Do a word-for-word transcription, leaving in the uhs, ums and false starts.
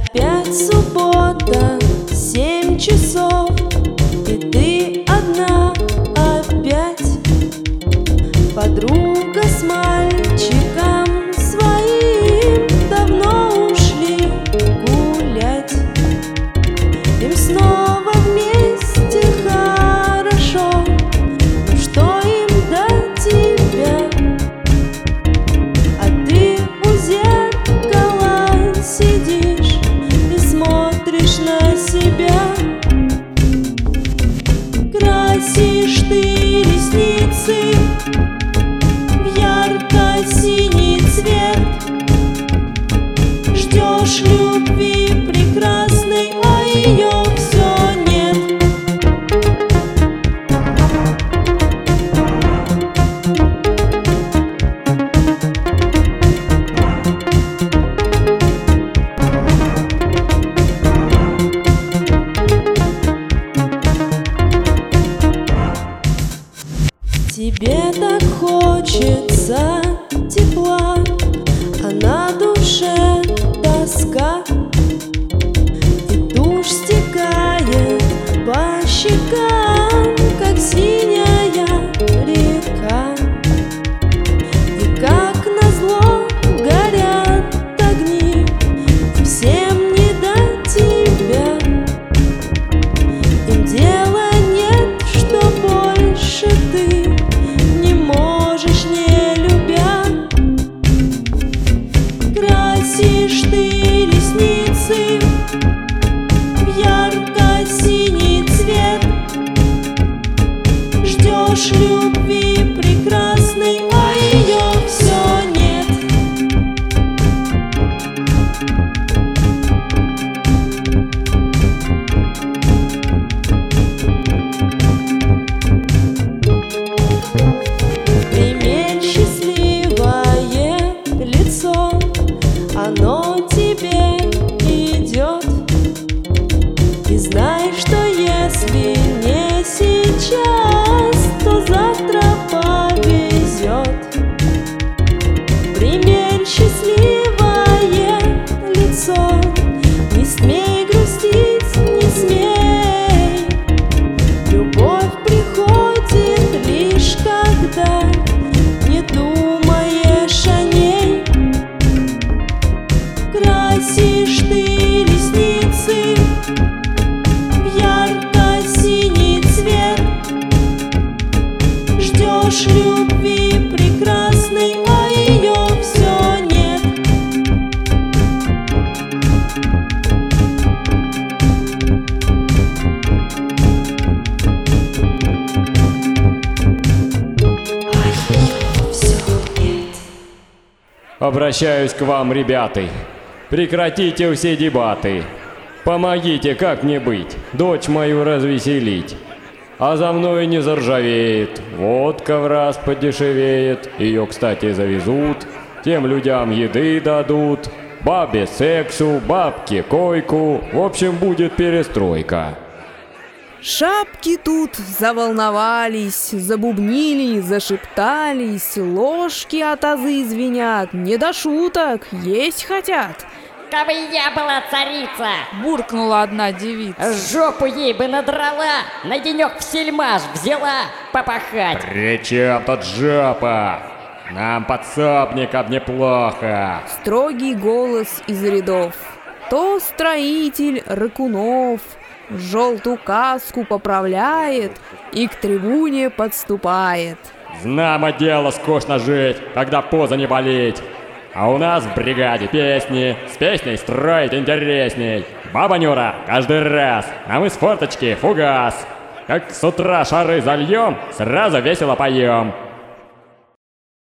Опять суббота, семь часов, и ты одна опять. Подруга с мальчиком своим давно ушли гулять. Им снова вместе хорошо, но что им до тебя? А ты у зеркала сидишь и смотришь на себя. Красишь ты ресницы в ярко-синий цвет, ждешь любви прекрасной, а ее все нет. Тебе так хочется тепла, а на душе тоска, и тушь стекает по щекам, как синяя река. И как назло горят огни, всем не до тебя. Им дела нет, что больше ты не можешь, не любя. Красишь ты ресницы в ярко-синий цвет, ждешь любви прекрасной, а ее все нет. Примерь счастливое лицо, оно тебе идет. И знай, что если не сейчас, то завтра повезет. Примерь счастливое лицо, не смей грустить, не смей. Любовь приходит лишь когда не думаешь о ней. Красишь ты ресницы в ярко-синий цвет, ждешь любви прекрасной, а ее все нет. А ее все нет. Обращаюсь к вам, ребята. Прекратите все дебаты. Помогите, как мне быть, дочь мою развеселить. А за мной не заржавеет, водка в раз подешевеет. Ее, кстати, завезут, тем людям еды дадут. Бабе сексу, бабке койку, в общем, будет перестройка. Шапки тут заволновались, забубнили, зашептались, ложки от азы звенят, не до шуток, есть хотят. Кабы я была царица, буркнула одна девица, жопу ей бы надрала, на денек в сельмаш взяла попахать. При чем тут жопа? Нам, подсобникам, неплохо. Строгий голос из рядов. То строитель Рыкунов желтую каску поправляет и к трибуне подступает. Знамо дело скучно жить, когда поза не болеть. А у нас в бригаде песни, с песней строить интересней. Баба Нюра каждый раз, а мы с форточки фугас. Как с утра шары зальем, сразу весело поем.